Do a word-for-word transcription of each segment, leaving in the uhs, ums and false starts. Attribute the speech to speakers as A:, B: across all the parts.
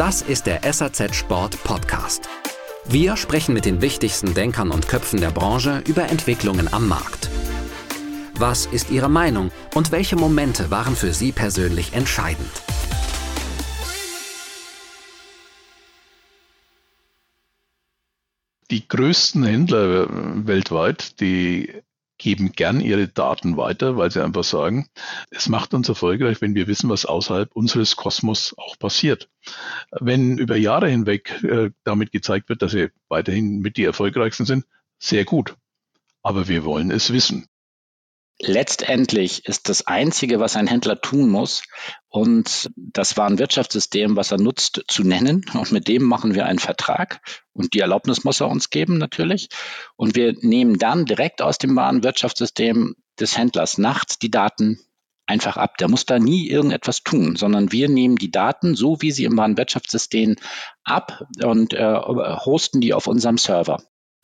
A: Das ist der S A Z Sport Podcast. Wir sprechen mit den wichtigsten Denkern und Köpfen der Branche über Entwicklungen am Markt. Was ist Ihre Meinung und welche Momente waren für Sie persönlich entscheidend?
B: Die größten Händler weltweit, die geben gern ihre Daten weiter, weil sie einfach sagen, es macht uns erfolgreich, wenn wir wissen, was außerhalb unseres Kosmos auch passiert. Wenn über Jahre hinweg äh, damit gezeigt wird, dass sie weiterhin mit die erfolgreichsten sind, sehr gut. Aber wir wollen es wissen.
C: Letztendlich ist das Einzige, was ein Händler tun muss, und das Warenwirtschaftssystem, was er nutzt, zu nennen. Und mit dem machen wir einen Vertrag. Und die Erlaubnis muss er uns geben, natürlich. Und wir nehmen dann direkt aus dem Warenwirtschaftssystem des Händlers nachts die Daten einfach ab. Der muss da nie irgendetwas tun, sondern wir nehmen die Daten, so wie sie im Warenwirtschaftssystem, ab und äh, hosten die auf unserem Server.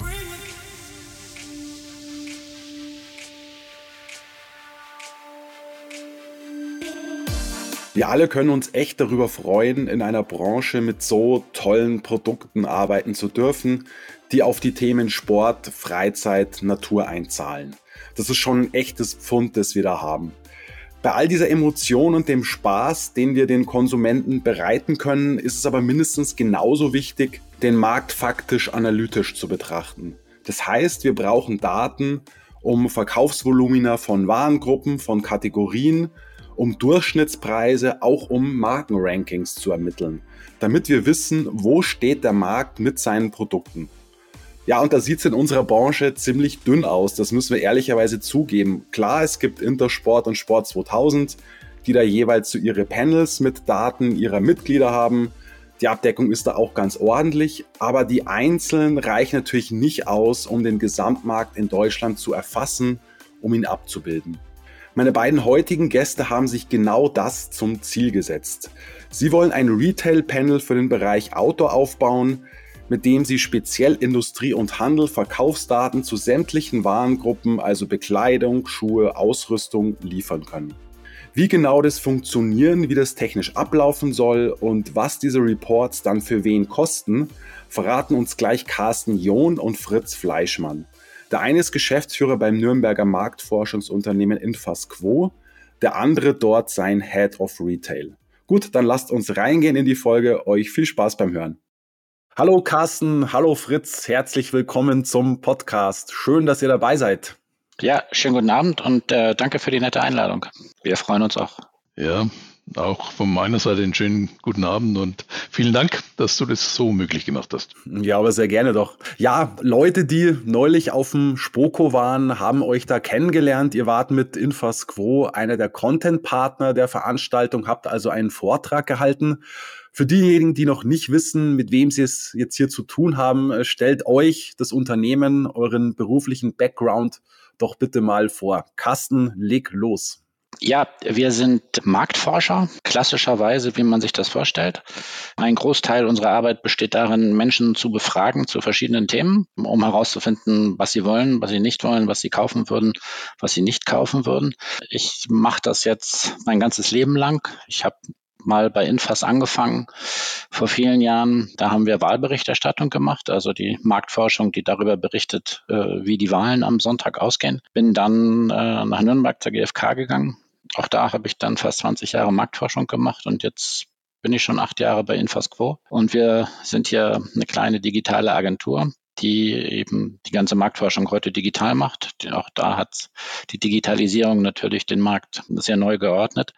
D: Wir alle können uns echt darüber freuen, in einer Branche mit so tollen Produkten arbeiten zu dürfen, die auf die Themen Sport, Freizeit, Natur einzahlen. Das ist schon ein echtes Pfund, das wir da haben. Bei all dieser Emotion und dem Spaß, den wir den Konsumenten bereiten können, ist es aber mindestens genauso wichtig, den Markt faktisch analytisch zu betrachten. Das heißt, wir brauchen Daten, um Verkaufsvolumina von Warengruppen, von Kategorien, um Durchschnittspreise, auch um Markenrankings zu ermitteln, damit wir wissen, wo steht der Markt mit seinen Produkten. Ja, und da sieht es in unserer Branche ziemlich dünn aus, das müssen wir ehrlicherweise zugeben. Klar, es gibt Intersport und Sport zweitausend, die da jeweils so ihre Panels mit Daten ihrer Mitglieder haben. Die Abdeckung ist da auch ganz ordentlich, aber die einzelnen reichen natürlich nicht aus, um den Gesamtmarkt in Deutschland zu erfassen, um ihn abzubilden. Meine beiden heutigen Gäste haben sich genau das zum Ziel gesetzt. Sie wollen ein Retail-Panel für den Bereich Outdoor aufbauen, mit dem sie speziell Industrie und Handel Verkaufsdaten zu sämtlichen Warengruppen, also Bekleidung, Schuhe, Ausrüstung, liefern können. Wie genau das funktionieren, wie das technisch ablaufen soll und was diese Reports dann für wen kosten, verraten uns gleich Carsten John und Fritz Fleischmann. Der eine ist Geschäftsführer beim Nürnberger Marktforschungsunternehmen Infasquo, der andere dort sein Head of Retail. Gut, dann lasst uns reingehen in die Folge. Euch viel Spaß beim Hören. Hallo Carsten, hallo Fritz, herzlich willkommen zum Podcast. Schön, dass ihr dabei seid.
C: Ja, schönen guten Abend und äh, danke für die nette Einladung. Wir freuen uns auch.
B: Ja, auch von meiner Seite einen schönen guten Abend und vielen Dank, dass du das so möglich gemacht hast.
D: Ja, aber sehr gerne doch. Ja, Leute, die neulich auf dem Spoko waren, haben euch da kennengelernt. Ihr wart mit Infasquo einer der Content-Partner der Veranstaltung, habt also einen Vortrag gehalten. Für diejenigen, die noch nicht wissen, mit wem sie es jetzt hier zu tun haben, stellt euch das Unternehmen, euren beruflichen Background doch bitte mal vor. Carsten, leg los.
C: Ja, wir sind Marktforscher, klassischerweise, wie man sich das vorstellt. Ein Großteil unserer Arbeit besteht darin, Menschen zu befragen zu verschiedenen Themen, um herauszufinden, was sie wollen, was sie nicht wollen, was sie kaufen würden, was sie nicht kaufen würden. Ich mache das jetzt mein ganzes Leben lang. Ich habe mal bei Infas angefangen vor vielen Jahren. Da haben wir Wahlberichterstattung gemacht, also die Marktforschung, die darüber berichtet, wie die Wahlen am Sonntag ausgehen. Bin dann nach Nürnberg zur G f K gegangen. Auch da habe ich dann fast zwanzig Jahre Marktforschung gemacht und jetzt bin ich schon acht Jahre bei Infasquo. Und wir sind hier eine kleine digitale Agentur, die eben die ganze Marktforschung heute digital macht. Auch da hat die Digitalisierung natürlich den Markt sehr neu geordnet.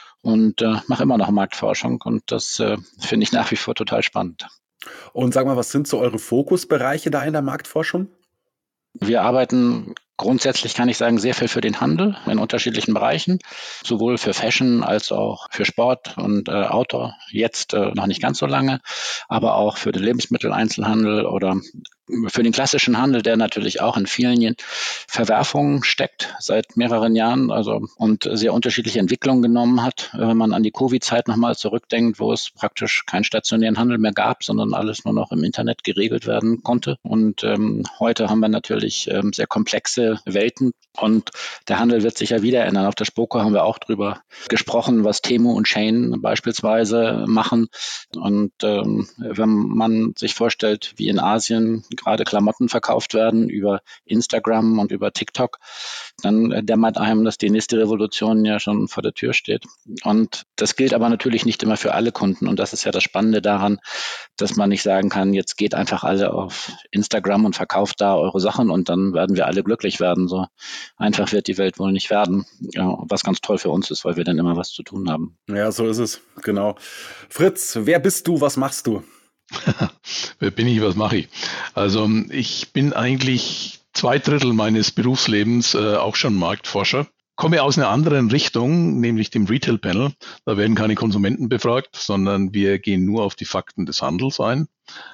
C: Und äh, mache immer noch Marktforschung und das äh, finde ich nach wie vor total spannend.
D: Und sag mal, was sind so eure Fokusbereiche da in der Marktforschung?
C: Wir arbeiten grundsätzlich, kann ich sagen, sehr viel für den Handel in unterschiedlichen Bereichen, sowohl für Fashion als auch für Sport und äh, Outdoor, jetzt äh, noch nicht ganz so lange, aber auch für den Lebensmitteleinzelhandel oder für den klassischen Handel, der natürlich auch in vielen Verwerfungen steckt seit mehreren Jahren, also und sehr unterschiedliche Entwicklungen genommen hat. Wenn man an die Covid-Zeit nochmal zurückdenkt, wo es praktisch keinen stationären Handel mehr gab, sondern alles nur noch im Internet geregelt werden konnte. Und ähm, heute haben wir natürlich ähm, sehr komplexe Welten und der Handel wird sich ja wieder ändern. Auf der Spoko haben wir auch drüber gesprochen, was Temu und Shein beispielsweise machen. Und ähm, wenn man sich vorstellt, wie in Asien gerade Klamotten verkauft werden über Instagram und über TikTok, dann dämmert einem, dass die nächste Revolution ja schon vor der Tür steht. Und das gilt aber natürlich nicht immer für alle Kunden. Und das ist ja das Spannende daran, dass man nicht sagen kann, jetzt geht einfach alle auf Instagram und verkauft da eure Sachen und dann werden wir alle glücklich werden. So einfach wird die Welt wohl nicht werden. Ja, was ganz toll für uns ist, weil wir dann immer was zu tun haben.
D: Ja, so ist es. Genau. Fritz, wer bist du? Was machst du?
B: Wer bin ich? Was mache ich? Also ich bin eigentlich zwei Drittel meines Berufslebens äh, auch schon Marktforscher. Komme aus einer anderen Richtung, nämlich dem Retail Panel. Da werden keine Konsumenten befragt, sondern wir gehen nur auf die Fakten des Handels ein.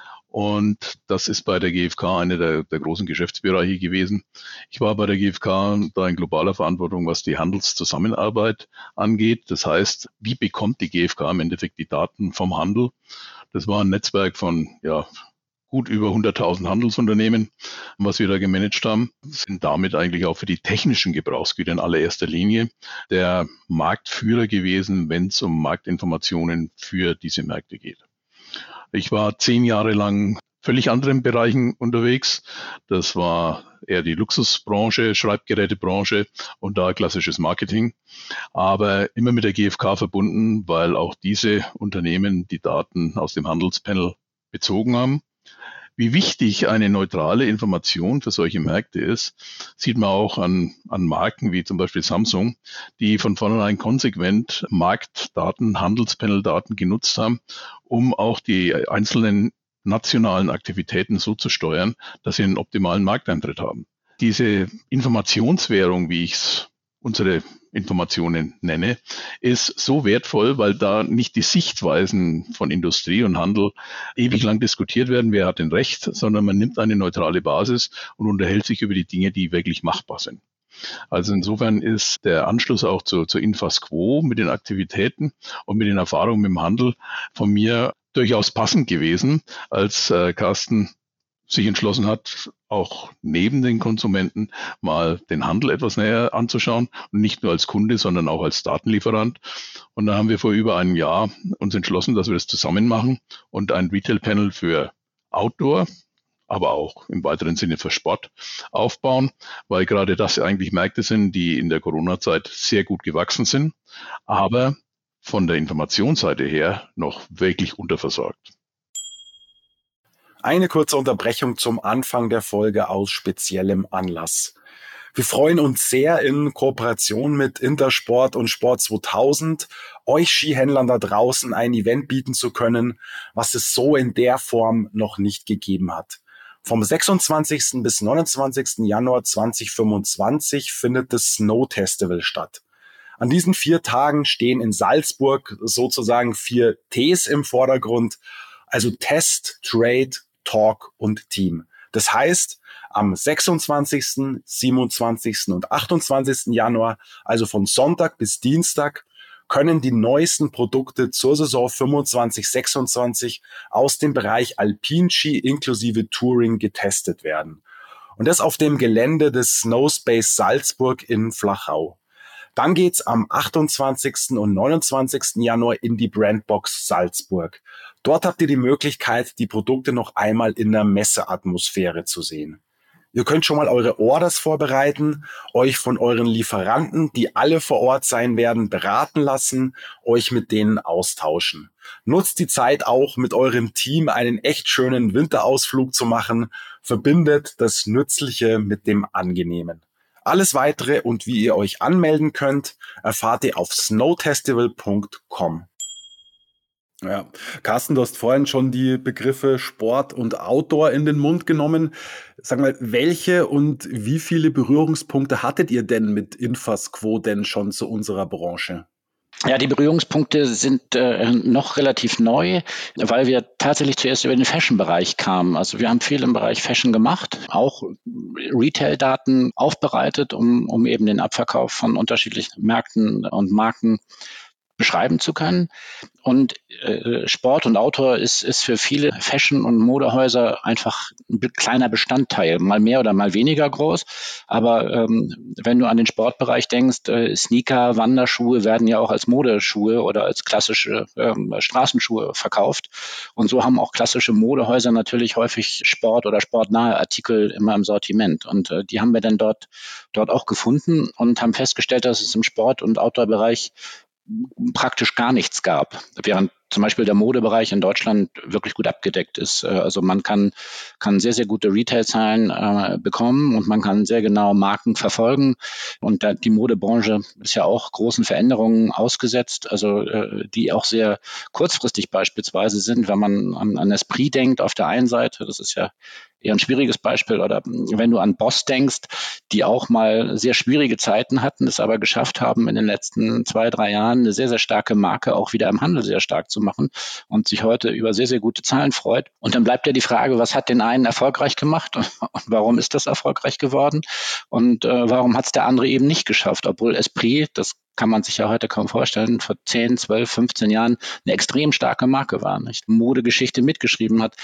B: Und das ist bei der G f K einer der, der großen Geschäftsbereiche gewesen. Ich war bei der G f K da in globaler Verantwortung, was die Handelszusammenarbeit angeht. Das heißt, wie bekommt die G f K im Endeffekt die Daten vom Handel? Das war ein Netzwerk von ja gut über hunderttausend Handelsunternehmen, was wir da gemanagt haben, sind damit eigentlich auch für die technischen Gebrauchsgüter in allererster Linie der Marktführer gewesen, wenn es um Marktinformationen für diese Märkte geht. Ich war zehn Jahre lang völlig anderen Bereichen unterwegs. Das war eher die Luxusbranche, Schreibgerätebranche und da klassisches Marketing, aber immer mit der G f K verbunden, weil auch diese Unternehmen die Daten aus dem Handelspanel bezogen haben. Wie wichtig eine neutrale Information für solche Märkte ist, sieht man auch an, an Marken wie zum Beispiel Samsung, die von vornherein konsequent Marktdaten, Handelspanel-Daten genutzt haben, um auch die einzelnen nationalen Aktivitäten so zu steuern, dass sie einen optimalen Markteintritt haben. Diese Informationswährung, wie ich es unsere Informationen nenne, ist so wertvoll, weil da nicht die Sichtweisen von Industrie und Handel ewig lang diskutiert werden, wer hat denn Recht, sondern man nimmt eine neutrale Basis und unterhält sich über die Dinge, die wirklich machbar sind. Also insofern ist der Anschluss auch zu, zu Infasquo mit den Aktivitäten und mit den Erfahrungen im Handel von mir durchaus passend gewesen, als äh, Carsten sich entschlossen hat, auch neben den Konsumenten mal den Handel etwas näher anzuschauen und nicht nur als Kunde, sondern auch als Datenlieferant. Und da haben wir vor über einem Jahr uns entschlossen, dass wir das zusammen machen und ein Retail-Panel für Outdoor, aber auch im weiteren Sinne für Sport aufbauen, weil gerade das eigentlich Märkte sind, die in der Corona-Zeit sehr gut gewachsen sind, aber von der Informationsseite her noch wirklich unterversorgt.
D: Eine kurze Unterbrechung zum Anfang der Folge aus speziellem Anlass. Wir freuen uns sehr, in Kooperation mit Intersport und Sport zweitausend euch Skihändlern da draußen ein Event bieten zu können, was es so in der Form noch nicht gegeben hat. Vom sechsundzwanzigsten bis neunundzwanzigsten Januar zweitausendfünfundzwanzig findet das Snow Festival statt. An diesen vier Tagen stehen in Salzburg sozusagen vier Ts im Vordergrund, also Test, Trade, Talk und Team. Das heißt, am sechsundzwanzigsten, siebenundzwanzigsten und achtundzwanzigsten Januar, also von Sonntag bis Dienstag, können die neuesten Produkte zur Saison fünfundzwanzig sechsundzwanzig aus dem Bereich Alpinski inklusive Touring getestet werden. Und das auf dem Gelände des Snow Space Salzburg in Flachau. Dann geht's am achtundzwanzigsten und neunundzwanzigsten Januar in die Brandbox Salzburg. Dort habt ihr die Möglichkeit, die Produkte noch einmal in der Messeatmosphäre zu sehen. Ihr könnt schon mal eure Orders vorbereiten, euch von euren Lieferanten, die alle vor Ort sein werden, beraten lassen, euch mit denen austauschen. Nutzt die Zeit auch, mit eurem Team einen echt schönen Winterausflug zu machen. Verbindet das Nützliche mit dem Angenehmen. Alles Weitere und wie ihr euch anmelden könnt, erfahrt ihr auf snowfestival punkt com.
E: Ja, Carsten, du hast vorhin schon die Begriffe Sport und Outdoor in den Mund genommen. Sag mal, welche und wie viele Berührungspunkte hattet ihr denn mit Infasquo denn schon zu unserer Branche?
C: Ja, die Berührungspunkte sind äh, noch relativ neu, weil wir tatsächlich zuerst über den Fashion-Bereich kamen. Also wir haben viel im Bereich Fashion gemacht, auch Retail-Daten aufbereitet, um, um eben den Abverkauf von unterschiedlichen Märkten und Marken beschreiben zu können. Und äh, Sport und Outdoor ist, ist für viele Fashion- und Modehäuser einfach ein kleiner Bestandteil, mal mehr oder mal weniger groß. Aber ähm, wenn du an den Sportbereich denkst, äh, Sneaker, Wanderschuhe werden ja auch als Modeschuhe oder als klassische ähm, Straßenschuhe verkauft. Und so haben auch klassische Modehäuser natürlich häufig Sport- oder sportnahe Artikel immer im Sortiment. Und äh, die haben wir dann dort, dort auch gefunden und haben festgestellt, dass es im Sport- und Outdoor-Bereich praktisch gar nichts gab, während zum Beispiel der Modebereich in Deutschland wirklich gut abgedeckt ist. Also man kann, kann sehr, sehr gute Retail-Zahlen äh, bekommen und man kann sehr genau Marken verfolgen. Und da, die Modebranche ist ja auch großen Veränderungen ausgesetzt, also äh, die auch sehr kurzfristig beispielsweise sind, wenn man an, an Esprit denkt auf der einen Seite, das ist ja eher ein schwieriges Beispiel, oder wenn du an Boss denkst, die auch mal sehr schwierige Zeiten hatten, es aber geschafft haben, in den letzten zwei, drei Jahren eine sehr, sehr starke Marke auch wieder im Handel sehr stark zu machen und sich heute über sehr, sehr gute Zahlen freut. Und dann bleibt ja die Frage, was hat den einen erfolgreich gemacht und warum ist das erfolgreich geworden und äh, warum hat es der andere eben nicht geschafft, obwohl Esprit, das kann man sich ja heute kaum vorstellen, vor zehn, zwölf, fünfzehn Jahren eine extrem starke Marke war, nicht? Modegeschichte mitgeschrieben hat.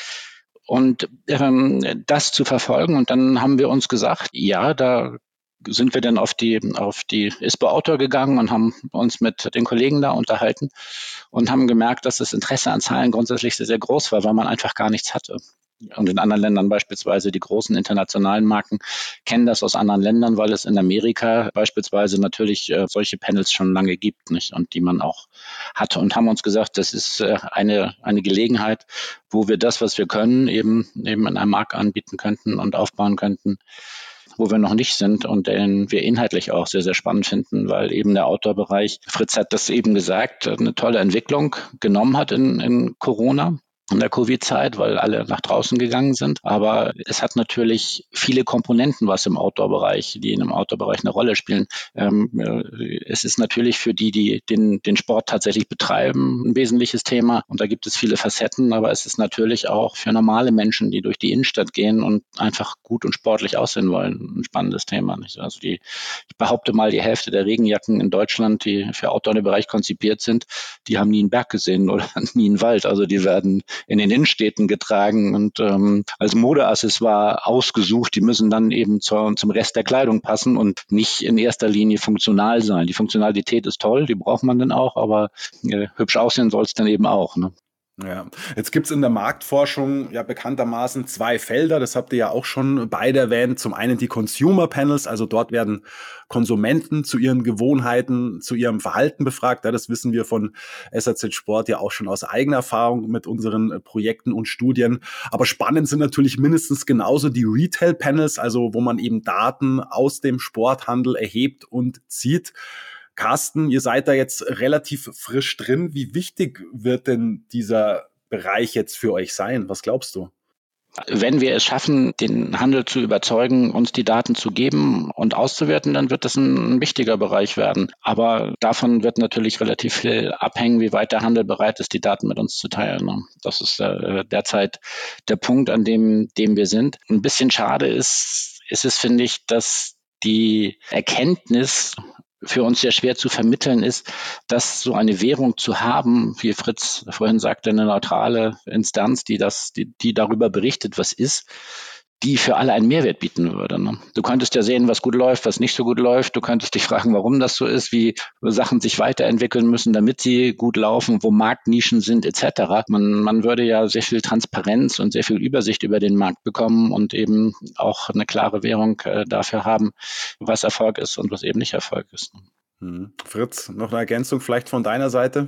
C: Und ähm, das zu verfolgen, und dann haben wir uns gesagt, ja, da sind wir dann auf die auf die I S P O Outdoor gegangen und haben uns mit den Kollegen da unterhalten und haben gemerkt, dass das Interesse an Zahlen grundsätzlich sehr, sehr groß war, weil man einfach gar nichts hatte. Und in anderen Ländern beispielsweise die großen internationalen Marken kennen das aus anderen Ländern, weil es in Amerika beispielsweise natürlich äh, solche Panels schon lange gibt, nicht? Und die man auch hatte, und haben uns gesagt, das ist äh, eine eine Gelegenheit, wo wir das, was wir können, eben eben in einem Markt anbieten könnten und aufbauen könnten, wo wir noch nicht sind und den wir inhaltlich auch sehr, sehr spannend finden, weil eben der Outdoor-Bereich, Fritz hat das eben gesagt, eine tolle Entwicklung genommen hat in, in Corona. In der Covid-Zeit, weil alle nach draußen gegangen sind. Aber es hat natürlich viele Komponenten, was im Outdoor-Bereich, die in dem Outdoor-Bereich eine Rolle spielen. Ähm, es ist natürlich für die, die den, den Sport tatsächlich betreiben, ein wesentliches Thema. Und da gibt es viele Facetten. Aber es ist natürlich auch für normale Menschen, die durch die Innenstadt gehen und einfach gut und sportlich aussehen wollen, ein spannendes Thema. Nicht? Also die, ich behaupte mal, die Hälfte der Regenjacken in Deutschland, die für Outdoor-Bereich konzipiert sind, die haben nie einen Berg gesehen oder nie einen Wald. Also die werden in den Innenstädten getragen und ähm, als Modeaccessoire ausgesucht. Die müssen dann eben zur, zum Rest der Kleidung passen und nicht in erster Linie funktional sein. Die Funktionalität ist toll, die braucht man dann auch, aber äh, hübsch aussehen soll es dann eben auch, ne?
E: Ja, jetzt gibt's in der Marktforschung ja bekanntermaßen zwei Felder, das habt ihr ja auch schon beide erwähnt. Zum einen die Consumer Panels, also dort werden Konsumenten zu ihren Gewohnheiten, zu ihrem Verhalten befragt. Ja, das wissen wir von S A Z Sport ja auch schon aus eigener Erfahrung mit unseren Projekten und Studien. Aber spannend sind natürlich mindestens genauso die Retail Panels, also wo man eben Daten aus dem Sporthandel erhebt und zieht. Carsten, ihr seid da jetzt relativ frisch drin. Wie wichtig wird denn dieser Bereich jetzt für euch sein? Was glaubst du?
C: Wenn wir es schaffen, den Handel zu überzeugen, uns die Daten zu geben und auszuwerten, dann wird das ein wichtiger Bereich werden. Aber davon wird natürlich relativ viel abhängen, wie weit der Handel bereit ist, die Daten mit uns zu teilen. Das ist äh, derzeit der Punkt, an dem, dem wir sind. Ein bisschen schade ist, ist es, finde ich, dass die Erkenntnis für uns sehr schwer zu vermitteln ist, dass so eine Währung zu haben, wie Fritz vorhin sagte, eine neutrale Instanz, die das, die, die darüber berichtet, was ist, die für alle einen Mehrwert bieten würde. Ne? Du könntest ja sehen, was gut läuft, was nicht so gut läuft. Du könntest dich fragen, warum das so ist, wie Sachen sich weiterentwickeln müssen, damit sie gut laufen, wo Marktnischen sind et cetera. Man, man würde ja sehr viel Transparenz und sehr viel Übersicht über den Markt bekommen und eben auch eine klare Währung äh, dafür haben, was Erfolg ist und was eben nicht Erfolg ist.
E: Hm. Fritz, noch eine Ergänzung vielleicht von deiner Seite?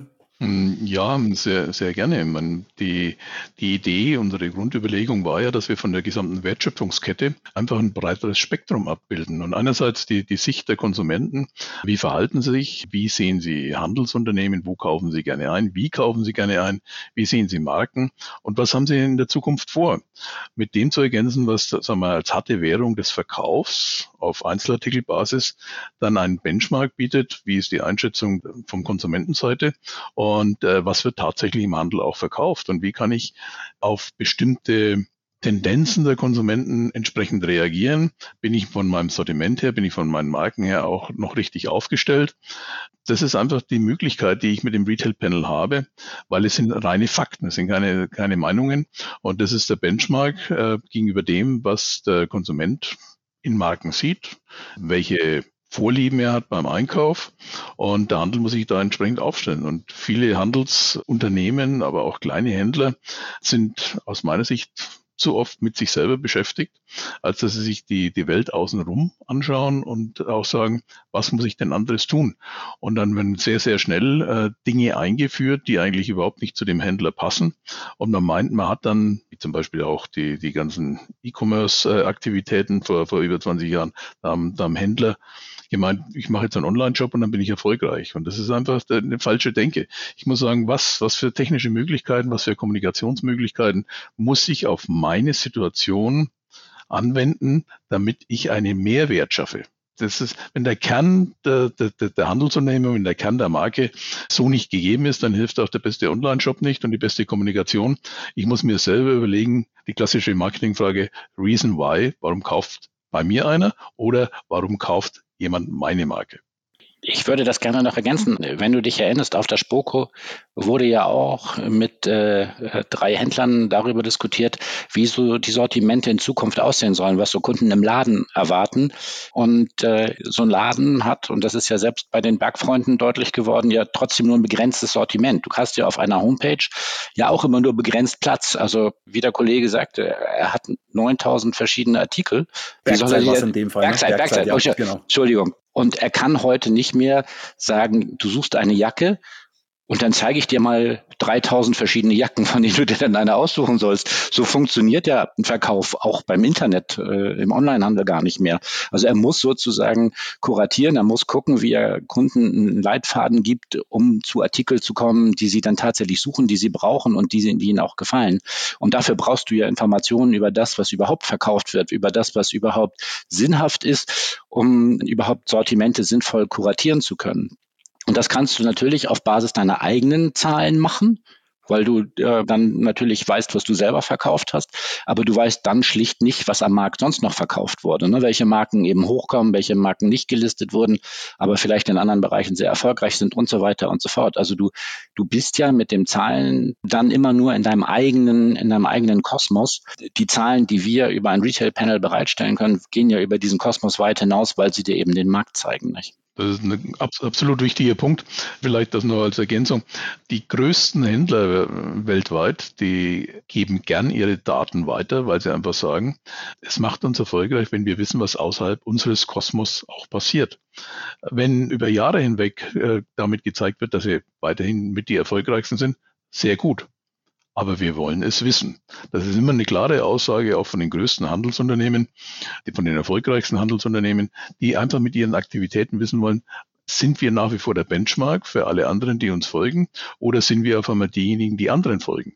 B: Ja, sehr, sehr gerne. Man, die, die Idee, unsere Grundüberlegung war ja, dass wir von der gesamten Wertschöpfungskette einfach ein breiteres Spektrum abbilden. Und einerseits die, die Sicht der Konsumenten, wie verhalten sie sich, wie sehen sie Handelsunternehmen, wo kaufen sie gerne ein, wie kaufen sie gerne ein, wie sehen sie Marken und was haben sie in der Zukunft vor. Mit dem zu ergänzen, was sagen wir, als harte Währung des Verkaufs auf Einzelartikelbasis dann einen Benchmark bietet, wie ist die Einschätzung vom Konsumentenseite und äh, was wird tatsächlich im Handel auch verkauft und wie kann ich auf bestimmte Tendenzen der Konsumenten entsprechend reagieren. Bin ich von meinem Sortiment her, bin ich von meinen Marken her auch noch richtig aufgestellt? Das ist einfach die Möglichkeit, die ich mit dem Retail Panel habe, weil es sind reine Fakten, es sind keine, keine Meinungen und das ist der Benchmark äh, gegenüber dem, was der Konsument in Marken sieht, welche Vorlieben er hat beim Einkauf und der Handel muss sich da entsprechend aufstellen. Und viele Handelsunternehmen, aber auch kleine Händler sind aus meiner Sicht zu oft mit sich selber beschäftigt, als dass sie sich die, die Welt außenrum anschauen und auch sagen, was muss ich denn anderes tun? Und dann werden sehr, sehr schnell äh, Dinge eingeführt, die eigentlich überhaupt nicht zu dem Händler passen. Und man meint, man hat dann, wie zum Beispiel auch die, die ganzen E-Commerce-Aktivitäten vor, vor über zwanzig Jahren, da haben, da haben Händler gemeint, ich mache jetzt einen Online-Shop und dann bin ich erfolgreich. Und das ist einfach eine falsche Denke. Ich muss sagen, was, was für technische Möglichkeiten, was für Kommunikationsmöglichkeiten muss ich auf meine Situation anwenden, damit ich einen Mehrwert schaffe. Das ist, wenn der Kern der, der, der Handelsunternehmer, wenn der Kern der Marke so nicht gegeben ist, dann hilft auch der beste Online-Shop nicht und die beste Kommunikation. Ich muss mir selber überlegen, die klassische Marketingfrage, Reason why, warum kauft bei mir einer oder warum kauft jemand meine Marke?
C: Ich würde das gerne noch ergänzen. Wenn du dich erinnerst, auf der Spoko wurde ja auch mit äh, drei Händlern darüber diskutiert, wie so die Sortimente in Zukunft aussehen sollen, was so Kunden im Laden erwarten. Und äh, so ein Laden hat, und das ist ja selbst bei den Bergfreunden deutlich geworden, ja trotzdem nur ein begrenztes Sortiment. Du hast ja auf einer Homepage ja auch immer nur begrenzt Platz. Also wie der Kollege sagte, er hat neuntausend verschiedene Artikel.
E: Bergzeit war es in dem Fall.
C: Bergzeit,
E: ne?
C: Bergzeit,
E: Bergzeit ja,
C: oh,
E: genau.
C: Entschuldigung. Und er kann heute nicht mehr sagen, du suchst eine Jacke und dann zeige ich dir mal dreitausend verschiedene Jacken, von denen du dir dann eine aussuchen sollst. So funktioniert ja ein Verkauf auch beim Internet, äh, im Onlinehandel gar nicht mehr. Also er muss sozusagen kuratieren, er muss gucken, wie er Kunden einen Leitfaden gibt, um zu Artikeln zu kommen, die sie dann tatsächlich suchen, die sie brauchen und die, die ihnen auch gefallen. Und dafür brauchst du ja Informationen über das, was überhaupt verkauft wird, über das, was überhaupt sinnhaft ist, um überhaupt Sortimente sinnvoll kuratieren zu können. Und das kannst du natürlich auf Basis deiner eigenen Zahlen machen, weil du äh, dann natürlich weißt, was du selber verkauft hast, aber du weißt dann schlicht nicht, was am Markt sonst noch verkauft wurde, ne? Welche Marken eben hochkommen, welche Marken nicht gelistet wurden, aber vielleicht in anderen Bereichen sehr erfolgreich sind und so weiter und so fort. Also du du bist ja mit den Zahlen dann immer nur in deinem eigenen in deinem eigenen Kosmos. Die Zahlen, die wir über ein Retail-Panel bereitstellen können, gehen ja über diesen Kosmos weit hinaus, weil sie dir eben den Markt zeigen, nicht?
B: Das ist ein absolut wichtiger Punkt. Vielleicht das nur als Ergänzung. Die größten Händler weltweit, die geben gern ihre Daten weiter, weil sie einfach sagen, es macht uns erfolgreich, wenn wir wissen, was außerhalb unseres Kosmos auch passiert. Wenn über Jahre hinweg äh, damit gezeigt wird, dass sie weiterhin mit die erfolgreichsten sind, sehr gut. Aber wir wollen es wissen. Das ist immer eine klare Aussage auch von den größten Handelsunternehmen, von den erfolgreichsten Handelsunternehmen, die einfach mit ihren Aktivitäten wissen wollen, sind wir nach wie vor der Benchmark für alle anderen, die uns folgen, oder sind wir auf einmal diejenigen, die anderen folgen?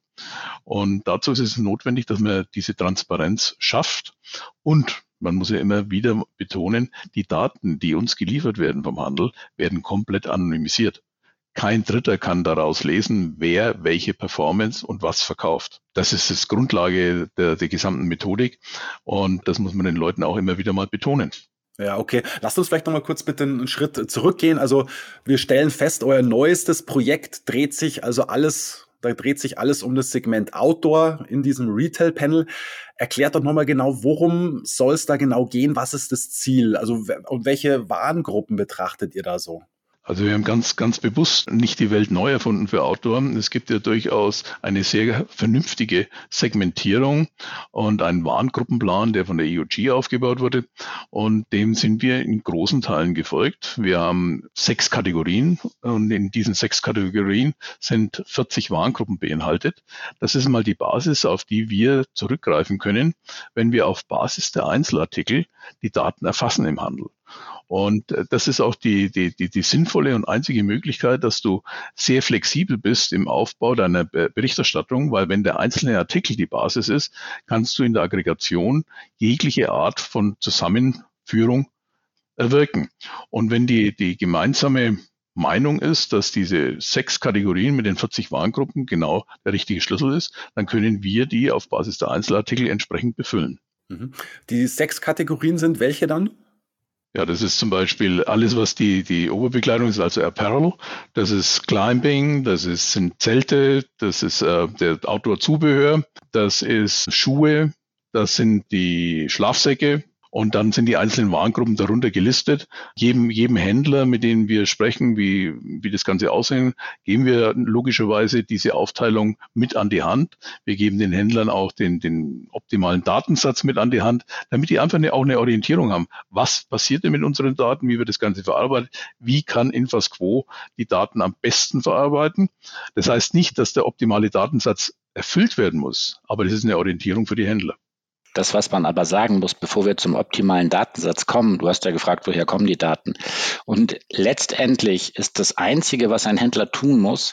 B: Und dazu ist es notwendig, dass man diese Transparenz schafft und man muss ja immer wieder betonen, die Daten, die uns geliefert werden vom Handel, werden komplett anonymisiert. Kein Dritter kann daraus lesen, wer welche Performance und was verkauft. Das ist das Grundlage der, der gesamten Methodik und das muss man den Leuten auch immer wieder mal betonen.
E: Ja, okay. Lasst uns vielleicht noch mal kurz bitte einen Schritt zurückgehen. Also wir stellen fest, euer neuestes Projekt dreht sich also alles, da dreht sich alles um das Segment Outdoor in diesem Retail-Panel. Erklärt doch nochmal genau, worum soll es da genau gehen? Was ist das Ziel? Also und welche Warengruppen betrachtet ihr da so?
B: Also wir haben ganz, ganz bewusst nicht die Welt neu erfunden für Outdoor. Es gibt ja durchaus eine sehr vernünftige Segmentierung und einen Warengruppenplan, der von der E U G aufgebaut wurde. Und dem sind wir in großen Teilen gefolgt. Wir haben sechs Kategorien und in diesen sechs Kategorien sind vierzig Warengruppen beinhaltet. Das ist mal die Basis, auf die wir zurückgreifen können, wenn wir auf Basis der Einzelartikel die Daten erfassen im Handel. Und das ist auch die, die, die, die sinnvolle und einzige Möglichkeit, dass du sehr flexibel bist im Aufbau deiner Berichterstattung, weil wenn der einzelne Artikel die Basis ist, kannst du in der Aggregation jegliche Art von Zusammenführung erwirken. Und wenn die, die gemeinsame Meinung ist, dass diese sechs Kategorien mit den vierzig Warengruppen genau der richtige Schlüssel ist, dann können wir die auf Basis der Einzelartikel entsprechend befüllen.
E: Die sechs Kategorien sind welche dann?
B: Ja, das ist zum Beispiel alles, was die, die Oberbekleidung ist, also Apparel. Das ist Climbing, das ist, sind Zelte, das ist äh, der Outdoor-Zubehör, das ist Schuhe, das sind die Schlafsäcke. Und dann sind die einzelnen Warengruppen darunter gelistet. Jedem, jedem Händler, mit dem wir sprechen, wie, wie das Ganze aussehen, geben wir logischerweise diese Aufteilung mit an die Hand. Wir geben den Händlern auch den, den optimalen Datensatz mit an die Hand, damit die einfach eine, auch eine Orientierung haben. Was passiert denn mit unseren Daten? Wie wird das Ganze verarbeitet? Wie kann Infasquo die Daten am besten verarbeiten? Das heißt nicht, dass der optimale Datensatz erfüllt werden muss, aber das ist eine Orientierung für die Händler.
C: Das, was man aber sagen muss, bevor wir zum optimalen Datensatz kommen, du hast ja gefragt, woher kommen die Daten? Und letztendlich ist das Einzige, was ein Händler tun muss,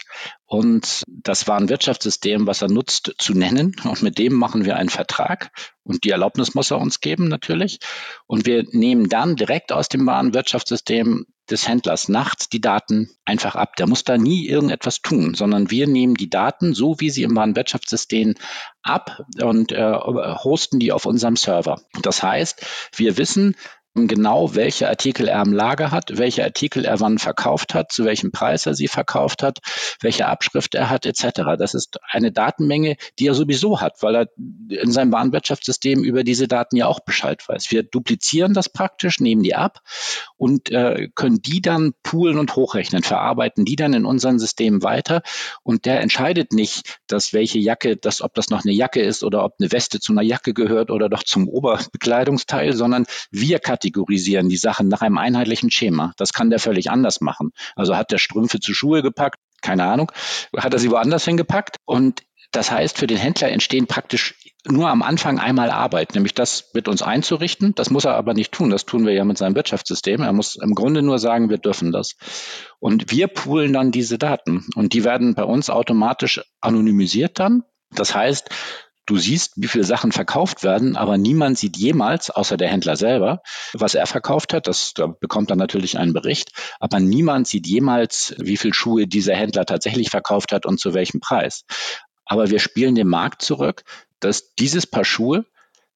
C: und das Warenwirtschaftssystem, was er nutzt, zu nennen. Und mit dem machen wir einen Vertrag. Und die Erlaubnis muss er uns geben, natürlich. Und wir nehmen dann direkt aus dem Warenwirtschaftssystem des Händlers nachts die Daten einfach ab. Der muss da nie irgendetwas tun, sondern wir nehmen die Daten, so wie sie im Warenwirtschaftssystem, ab und äh, hosten die auf unserem Server. Das heißt, wir wissen genau, welche Artikel er im Lager hat, welche Artikel er wann verkauft hat, zu welchem Preis er sie verkauft hat, welche Abschrift er hat, et cetera. Das ist eine Datenmenge, die er sowieso hat, weil er in seinem Warenwirtschaftssystem über diese Daten ja auch Bescheid weiß. Wir duplizieren das praktisch, nehmen die ab und äh, können die dann poolen und hochrechnen, verarbeiten die dann in unseren Systemen weiter. Und der entscheidet nicht, dass welche Jacke, dass, ob das noch eine Jacke ist oder ob eine Weste zu einer Jacke gehört oder doch zum Oberbekleidungsteil, sondern wir kategorisieren die Sachen nach einem einheitlichen Schema. Das kann der völlig anders machen. Also hat der Strümpfe zu Schuhe gepackt, keine Ahnung, hat er sie woanders hingepackt. Und das heißt, für den Händler entstehen praktisch nur am Anfang einmal Arbeit, nämlich das mit uns einzurichten. Das muss er aber nicht tun. Das tun wir ja mit seinem Wirtschaftssystem. Er muss im Grunde nur sagen, wir dürfen das. Und wir poolen dann diese Daten. Und die werden bei uns automatisch anonymisiert dann. Das heißt, du siehst, wie viele Sachen verkauft werden, aber niemand sieht jemals, außer der Händler selber, was er verkauft hat. Das, da bekommt er natürlich einen Bericht. Aber niemand sieht jemals, wie viele Schuhe dieser Händler tatsächlich verkauft hat und zu welchem Preis. Aber wir spielen dem Markt zurück, dass dieses Paar Schuhe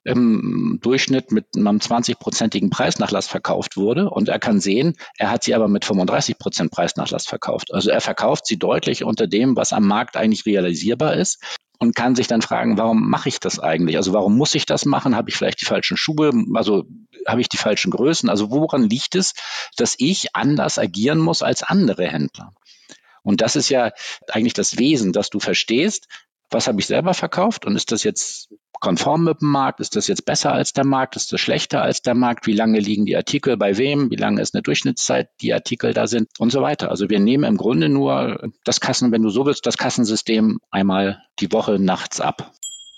C: im Durchschnitt mit einem zwanzig-prozentigen Preisnachlass verkauft wurde. Und er kann sehen, er hat sie aber mit fünfunddreißig Prozent Preisnachlass verkauft. Also er verkauft sie deutlich unter dem, was am Markt eigentlich realisierbar ist. Und kann sich dann fragen, warum mache ich das eigentlich? Also warum muss ich das machen? Habe ich vielleicht die falschen Schuhe? Also habe ich die falschen Größen? Also woran liegt es, dass ich anders agieren muss als andere Händler? Und das ist ja eigentlich das Wesen, dass du verstehst, was habe ich selber verkauft und ist das jetzt konform mit dem Markt? Ist das jetzt besser als der Markt? Ist das schlechter als der Markt? Wie lange liegen die Artikel bei wem? Wie lange ist eine Durchschnittszeit, die Artikel da sind und so weiter? Also wir nehmen im Grunde nur das Kassen, wenn du so willst, das Kassensystem einmal die Woche nachts ab.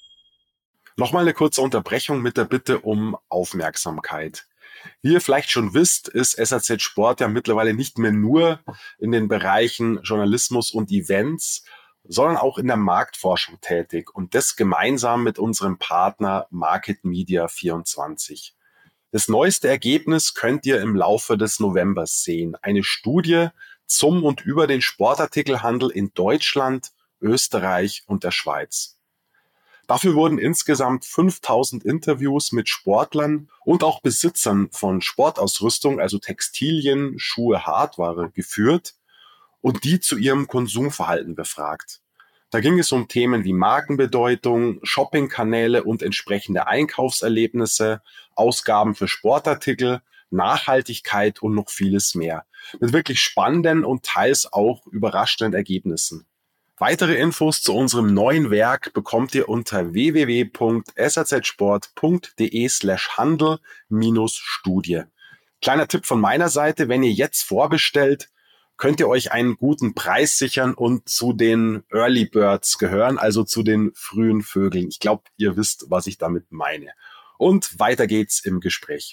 D: Nochmal eine kurze Unterbrechung mit der Bitte um Aufmerksamkeit. Wie ihr vielleicht schon wisst, ist S A Z Sport ja mittlerweile nicht mehr nur in den Bereichen Journalismus und Events, sondern auch in der Marktforschung tätig und das gemeinsam mit unserem Partner Market Media vierundzwanzig. Das neueste Ergebnis könnt ihr im Laufe des Novembers sehen. Eine Studie zum und über den Sportartikelhandel in Deutschland, Österreich und der Schweiz. Dafür wurden insgesamt fünftausend Interviews mit Sportlern und auch Besitzern von Sportausrüstung, also Textilien, Schuhe, Hardware, geführt und die zu ihrem Konsumverhalten befragt. Da ging es um Themen wie Markenbedeutung, Shoppingkanäle und entsprechende Einkaufserlebnisse, Ausgaben für Sportartikel, Nachhaltigkeit und noch vieles mehr. Mit wirklich spannenden und teils auch überraschenden Ergebnissen. Weitere Infos zu unserem neuen Werk bekommt ihr unter w w w punkt s a z sport punkt d e slash handel minus studie. Kleiner Tipp von meiner Seite, wenn ihr jetzt vorbestellt, könnt ihr euch einen guten Preis sichern und zu den Early Birds gehören, also zu den frühen Vögeln. Ich glaube, ihr wisst, was ich damit meine. Und weiter geht's im Gespräch.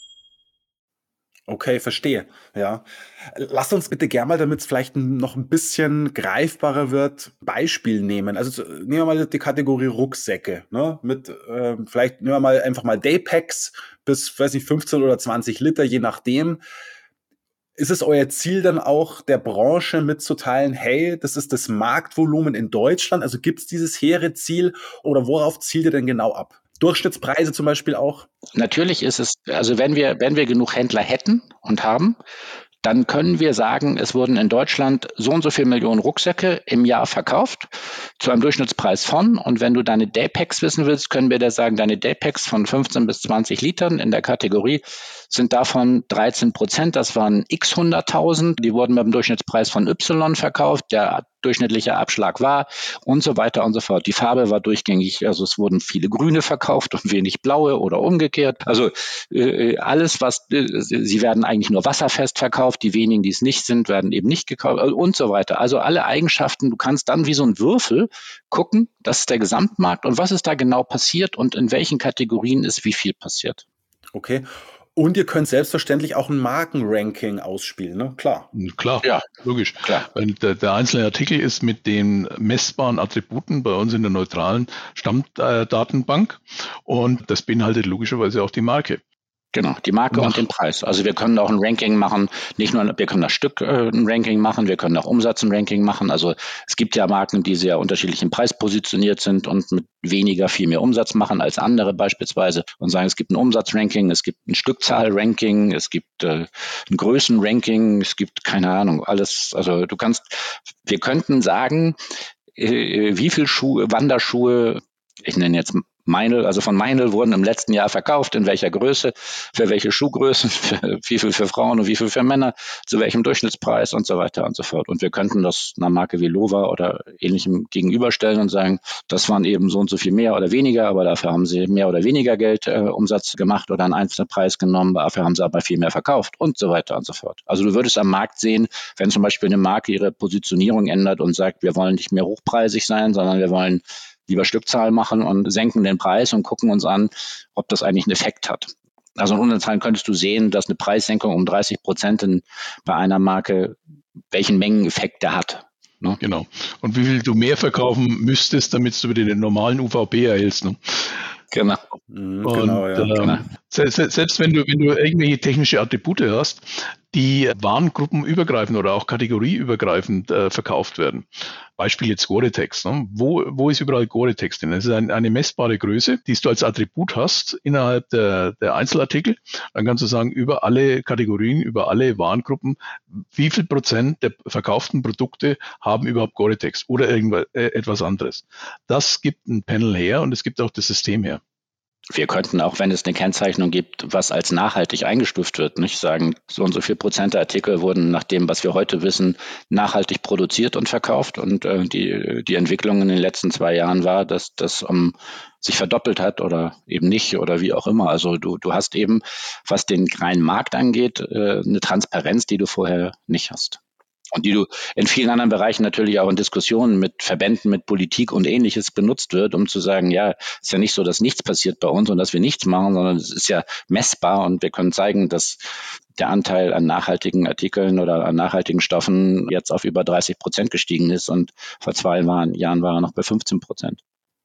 E: Okay, verstehe. Ja. Lasst uns bitte gerne mal, damit es vielleicht noch ein bisschen greifbarer wird, Beispiel nehmen. Also nehmen wir mal die Kategorie Rucksäcke. Ne? Mit äh, vielleicht nehmen wir mal einfach mal Daypacks bis, weiß nicht, fünfzehn oder zwanzig Liter, je nachdem. Ist es euer Ziel dann auch, der Branche mitzuteilen, hey, das ist das Marktvolumen in Deutschland? Also gibt es dieses hehre Ziel oder worauf zielt ihr denn genau ab? Durchschnittspreise zum Beispiel auch?
C: Natürlich ist es, also wenn wir, wenn wir genug Händler hätten und haben, dann können wir sagen, es wurden in Deutschland so und so viele Millionen Rucksäcke im Jahr verkauft, zu einem Durchschnittspreis von. Und wenn du deine Daypacks wissen willst, können wir dir sagen, deine Daypacks von fünfzehn bis zwanzig Litern in der Kategorie sind davon dreizehn Prozent. Das waren x hunderttausend. Die wurden mit einem Durchschnittspreis von Y verkauft. Der durchschnittliche Abschlag war und so weiter und so fort. Die Farbe war durchgängig. Also es wurden viele Grüne verkauft und wenig blaue oder umgekehrt. Also äh, alles, was, äh, sie werden eigentlich nur wasserfest verkauft. Die wenigen, die es nicht sind, werden eben nicht gekauft und so weiter. Also alle Eigenschaften. Du kannst dann wie so ein Würfel gucken, das ist der Gesamtmarkt und was ist da genau passiert und in welchen Kategorien ist wie viel passiert.
E: Okay. Und ihr könnt selbstverständlich auch ein Markenranking ausspielen, ne? Klar.
B: Klar,
C: ja,
B: logisch.
C: Klar.
B: Weil der, der einzelne Artikel ist mit den messbaren Attributen bei uns in der neutralen Stammdatenbank und das beinhaltet logischerweise auch die Marke.
C: Genau, die Marke Mach. und den Preis. Also wir können auch ein Ranking machen, nicht nur, wir können das Stück äh, ein Ranking machen, wir können auch Umsatz ein Ranking machen. Also es gibt ja Marken, die sehr unterschiedlich im Preis positioniert sind und mit weniger viel mehr Umsatz machen als andere beispielsweise und sagen, es gibt ein Umsatzranking, es gibt ein Stückzahlranking, es gibt äh, ein Größenranking, es gibt keine Ahnung, alles. Also du kannst, wir könnten sagen, äh, wie viel Schuhe, Wanderschuhe, ich nenne jetzt Meinl, also von Meinl wurden im letzten Jahr verkauft, in welcher Größe, für welche Schuhgrößen, für wie viel für Frauen und wie viel für Männer, zu welchem Durchschnittspreis und so weiter und so fort. Und wir könnten das einer Marke wie Lova oder ähnlichem gegenüberstellen und sagen, das waren eben so und so viel mehr oder weniger, aber dafür haben sie mehr oder weniger Geld äh, Umsatz gemacht oder einen einzelnen Preis genommen, dafür haben sie aber viel mehr verkauft und so weiter und so fort. Also du würdest am Markt sehen, wenn zum Beispiel eine Marke ihre Positionierung ändert und sagt, wir wollen nicht mehr hochpreisig sein, sondern wir wollen lieber Stückzahl machen und senken den Preis und gucken uns an, ob das eigentlich einen Effekt hat. Also in unseren Zahlen könntest du sehen, dass eine Preissenkung um dreißig Prozent in, bei einer Marke, welchen Mengeneffekt der hat. Ne?
B: Genau. Und wie viel du mehr verkaufen müsstest, damit du wieder den normalen U V P erhältst. Ne?
C: Genau.
B: Mhm, genau, ja. Und, ähm, selbst, selbst wenn du, wenn du irgendwelche technische Attribute hast, die warengruppenübergreifend oder auch kategorieübergreifend äh, verkauft werden. Beispiel jetzt Gore-Tex. Ne? Wo, wo ist überall Gore-Tex drin? Das ist ein, eine messbare Größe, die du als Attribut hast innerhalb der, der Einzelartikel. Dann kannst du sagen, über alle Kategorien, über alle Warengruppen, wie viel Prozent der verkauften Produkte haben überhaupt Gore-Tex oder irgendwas, äh, etwas anderes. Das gibt ein Panel her und es gibt auch das System her.
C: Wir könnten auch, wenn es eine Kennzeichnung gibt, was als nachhaltig eingestuft wird, nicht sagen, so und so viel Prozent der Artikel wurden nach dem, was wir heute wissen, nachhaltig produziert und verkauft. Und äh, die, die Entwicklung in den letzten zwei Jahren war, dass das um, sich verdoppelt hat oder eben nicht oder wie auch immer. Also du, du hast eben, was den reinen Markt angeht, äh, eine Transparenz, die du vorher nicht hast. Und die du in vielen anderen Bereichen natürlich auch in Diskussionen mit Verbänden, mit Politik und Ähnliches benutzt wird, um zu sagen, ja, ist ja nicht so, dass nichts passiert bei uns und dass wir nichts machen, sondern es ist ja messbar und wir können zeigen, dass der Anteil an nachhaltigen Artikeln oder an nachhaltigen Stoffen jetzt auf über dreißig Prozent gestiegen ist und vor zwei Jahren war er noch bei fünfzehn Prozent.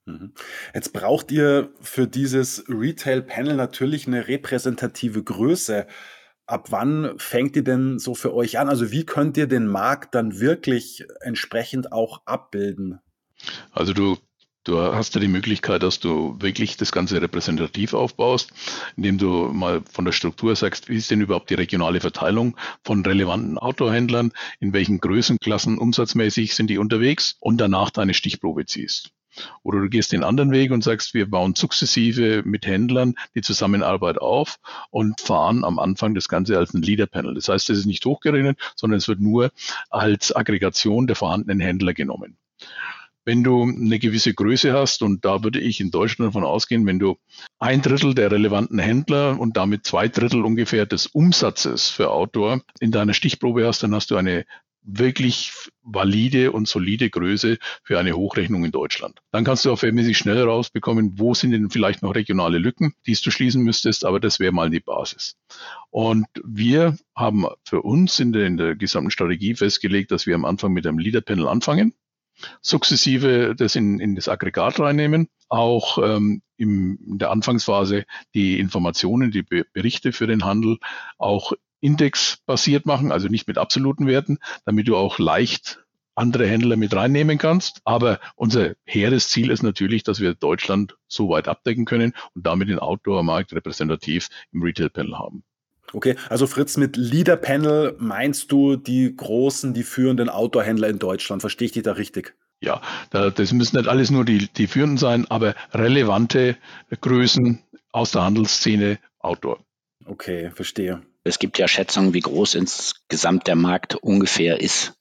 E: Jetzt braucht ihr für dieses Retail-Panel natürlich eine repräsentative Größe. Ab wann fängt ihr denn so für euch an? Also wie könnt ihr den Markt dann wirklich entsprechend auch abbilden?
B: Also du, du hast ja die Möglichkeit, dass du wirklich das Ganze repräsentativ aufbaust, indem du mal von der Struktur sagst, wie ist denn überhaupt die regionale Verteilung von relevanten Autohändlern, in welchen Größenklassen umsatzmäßig sind die unterwegs und danach deine Stichprobe ziehst. Oder du gehst den anderen Weg und sagst, wir bauen sukzessive mit Händlern die Zusammenarbeit auf und fahren am Anfang das Ganze als ein Leader-Panel. Das heißt, es ist nicht hochgerechnet, sondern es wird nur als Aggregation der vorhandenen Händler genommen. Wenn du eine gewisse Größe hast, und da würde ich in Deutschland davon ausgehen, wenn du ein Drittel der relevanten Händler und damit zwei Drittel ungefähr des Umsatzes für Outdoor in deiner Stichprobe hast, dann hast du eine wirklich valide und solide Größe für eine Hochrechnung in Deutschland. Dann kannst du auch verhältnismäßig schnell rausbekommen, wo sind denn vielleicht noch regionale Lücken, die du schließen müsstest, aber das wäre mal die Basis. Und wir haben für uns in der, in der gesamten Strategie festgelegt, dass wir am Anfang mit einem Leader-Panel anfangen, sukzessive das in, in das Aggregat reinnehmen, auch ähm, im, in der Anfangsphase die Informationen, die Be- Berichte für den Handel auch indexbasiert machen, also nicht mit absoluten Werten, damit du auch leicht andere Händler mit reinnehmen kannst. Aber unser hehres Ziel ist natürlich, dass wir Deutschland so weit abdecken können und damit den Outdoor-Markt repräsentativ im Retail-Panel haben.
E: Okay, also Fritz, mit Leader-Panel meinst du die großen, die führenden Outdoor-Händler in Deutschland? Verstehe ich dich da richtig?
B: Ja, da, das müssen nicht alles nur die, die führenden sein, aber relevante Größen aus der Handelsszene Outdoor.
E: Okay, verstehe.
C: Es gibt ja Schätzungen, wie groß insgesamt der Markt ungefähr ist.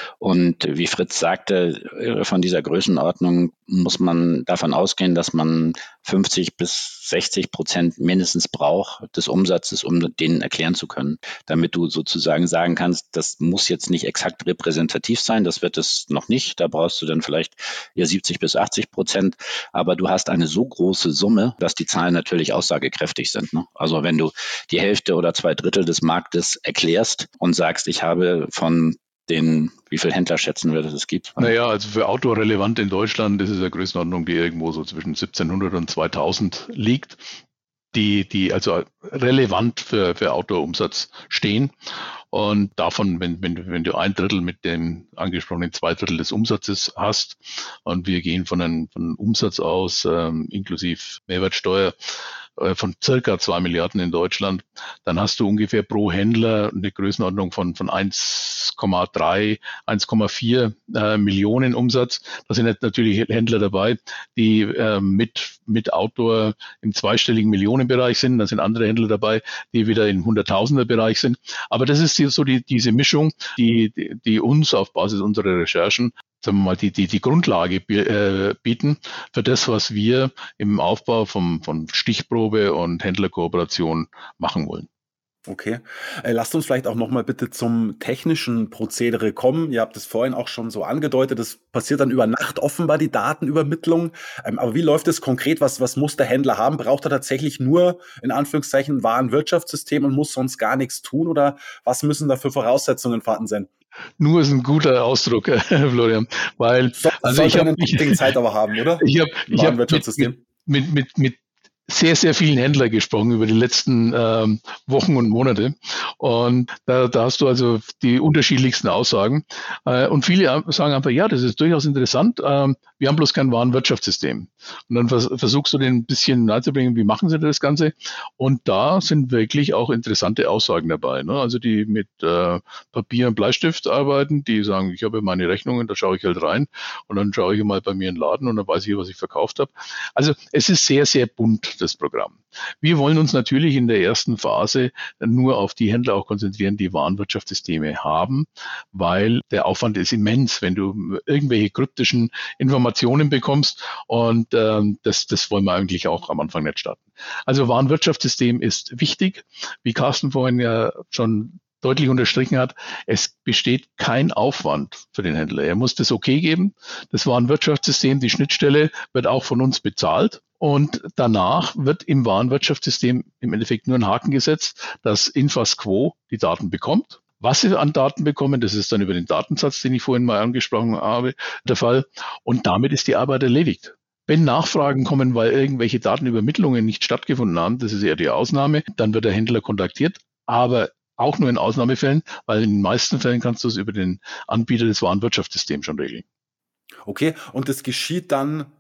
C: Und wie Fritz sagte, von dieser Größenordnung muss man davon ausgehen, dass man fünfzig bis sechzig Prozent mindestens braucht des Umsatzes, um denen erklären zu können, damit du sozusagen sagen kannst, das muss jetzt nicht exakt repräsentativ sein, das wird es noch nicht, da brauchst du dann vielleicht ja siebzig bis achtzig Prozent, aber du hast eine so große Summe, dass die Zahlen natürlich aussagekräftig sind. Ne? Also wenn du die Hälfte oder zwei Drittel des Marktes erklärst und sagst, ich habe von den, wie viele Händler schätzen wir, dass es gibt?
B: Naja, also für Outdoor relevant in Deutschland, das ist eine Größenordnung, die irgendwo so zwischen siebzehnhundert und zweitausend liegt, die, die also relevant für, für Outdoor-Umsatz stehen. Und davon, wenn, wenn, wenn du ein Drittel mit dem angesprochenen zwei Drittel des Umsatzes hast, und wir gehen von einem, von einem Umsatz aus, ähm, inklusive Mehrwertsteuer, von circa zwei Milliarden in Deutschland, dann hast du ungefähr pro Händler eine Größenordnung von, von eins Komma drei, eins Komma vier äh, Millionen Umsatz. Da sind jetzt natürlich Händler dabei, die äh, mit, mit Outdoor im zweistelligen Millionenbereich sind. Da sind andere Händler dabei, die wieder im Hunderttausender-Bereich sind. Aber das ist die, so die, diese Mischung, die, die, die uns auf Basis unserer Recherchen sagen wir mal, die, die, die Grundlage äh, bieten für das, was wir im Aufbau vom, von Stichprobe und Händlerkooperation machen wollen.
E: Okay. Äh, lasst uns vielleicht auch nochmal bitte zum technischen Prozedere kommen. Ihr habt es vorhin auch schon so angedeutet, das passiert dann über Nacht offenbar, die Datenübermittlung. Ähm, aber wie läuft es konkret? Was, was muss der Händler haben? Braucht er tatsächlich nur, in Anführungszeichen, ein Warenwirtschaftssystem und muss sonst gar nichts tun? Oder was müssen da für Voraussetzungen vorhanden sein?
B: Nur ist ein guter Ausdruck, Florian, weil
E: so,
B: also ich habe
E: Zeit aber haben, oder?
B: Ich habe ich hab mit, mit, mit, mit sehr, sehr vielen Händlern gesprochen über die letzten ähm, Wochen und Monate. Und da, da hast du also die unterschiedlichsten Aussagen. Äh, und viele sagen einfach, ja, das ist durchaus interessant. Ähm, wir haben bloß kein Warenwirtschaftssystem. Und dann vers- versuchst du den ein bisschen nahezubringen, wie machen sie das Ganze? Und da sind wirklich auch interessante Aussagen dabei. Ne? Also die mit äh, Papier und Bleistift arbeiten, die sagen, ich habe meine Rechnungen, da schaue ich halt rein und dann schaue ich mal bei mir in den Laden und dann weiß ich, was ich verkauft habe. Also es ist sehr, sehr bunt, das Programm. Wir wollen uns natürlich in der ersten Phase nur auf die Händler auch konzentrieren, die Warenwirtschaftssysteme haben, weil der Aufwand ist immens, wenn du irgendwelche kryptischen Informationen bekommst und ähm, das, das wollen wir eigentlich auch am Anfang nicht starten. Also Warenwirtschaftssystem ist wichtig, wie Carsten vorhin ja schon deutlich unterstrichen hat, es besteht kein Aufwand für den Händler. Er muss das okay geben. Das Warenwirtschaftssystem, die Schnittstelle wird auch von uns bezahlt. Und danach wird im Warenwirtschaftssystem im Endeffekt nur ein Haken gesetzt, dass Infasquo die Daten bekommt. Was sie an Daten bekommen, das ist dann über den Datensatz, den ich vorhin mal angesprochen habe, der Fall. Und damit ist die Arbeit erledigt. Wenn Nachfragen kommen, weil irgendwelche Datenübermittlungen nicht stattgefunden haben, das ist eher die Ausnahme, dann wird der Händler kontaktiert. Aber auch nur in Ausnahmefällen, weil in den meisten Fällen kannst du es über den Anbieter des Warenwirtschaftssystems schon regeln.
E: Okay, und das geschieht dann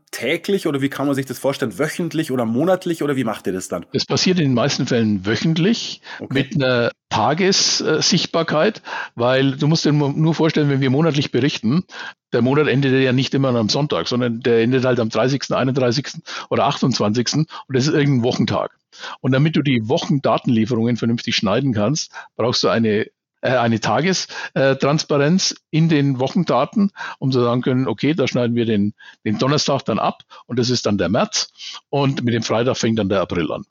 E: täglich oder wie kann man sich das vorstellen? Wöchentlich oder monatlich oder wie macht ihr das dann?
B: Das passiert in den meisten Fällen wöchentlich okay. mit einer Tagessichtbarkeit, weil du musst dir nur vorstellen, wenn wir monatlich berichten, der Monat endet ja nicht immer am Sonntag, sondern der endet halt am dreißigsten, einunddreißigsten oder achtundzwanzigsten und das ist irgendein Wochentag. Und damit du die Wochendatenlieferungen vernünftig schneiden kannst, brauchst du eine eine Tagestransparenz in den Wochendaten, um zu sagen können, okay, da schneiden wir den, den Donnerstag dann ab und das ist dann der März und mit dem Freitag fängt dann der April an.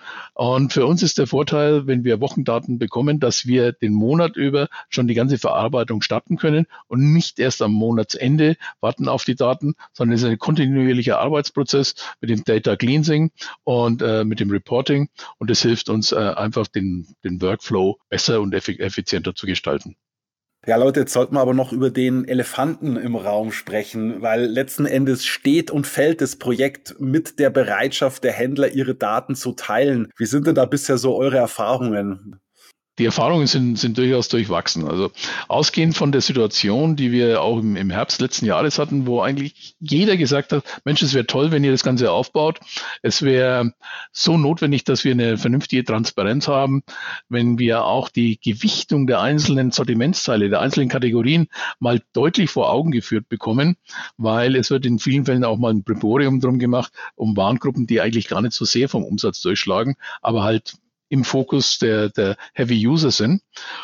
B: Und für uns ist der Vorteil, wenn wir Wochendaten bekommen, dass wir den Monat über schon die ganze Verarbeitung starten können und nicht erst am Monatsende warten auf die Daten, sondern es ist ein kontinuierlicher Arbeitsprozess mit dem Data Cleansing und äh, mit dem Reporting. Und das hilft uns äh, einfach, den, den Workflow besser und effizienter zu gestalten.
E: Ja, Leute, jetzt sollten wir aber noch über den Elefanten im Raum sprechen, weil letzten Endes steht und fällt das Projekt mit der Bereitschaft der Händler, ihre Daten zu teilen. Wie sind denn da bisher so eure Erfahrungen?
B: Die Erfahrungen sind, sind durchaus durchwachsen. Also ausgehend von der Situation, die wir auch im, im Herbst letzten Jahres hatten, wo eigentlich jeder gesagt hat, Mensch, es wäre toll, wenn ihr das Ganze aufbaut. Es wäre so notwendig, dass wir eine vernünftige Transparenz haben, wenn wir auch die Gewichtung der einzelnen Sortimentsteile, der einzelnen Kategorien mal deutlich vor Augen geführt bekommen, weil es wird in vielen Fällen auch mal ein Breborium drum gemacht, um Warengruppen, die eigentlich gar nicht so sehr vom Umsatz durchschlagen, aber halt im Fokus der, der Heavy User sind.